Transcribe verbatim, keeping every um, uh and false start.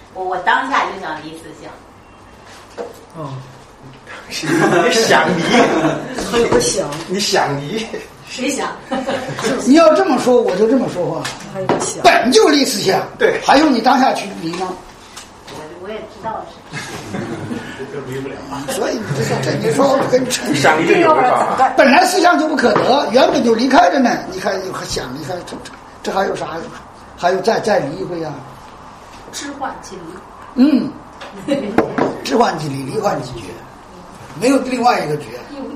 我我当下就想离四项。 哦， 你想离， 还有个想， 你想离， 谁想？ 你要这么说，我就这么说话。 还有个想， 本就离四项， 对， 还用你当下去离吗？ 我我也知道是。 就离不了啊。 所以你这这你说我跟陈想离就有吧？ 本来四项就不可得，原本就离开着呢。你看，你还想离开，这这这还有啥？还有再再离一回呀、啊？ 置换即离。 嗯，置换即离，离换即绝，没有另外一个绝。 有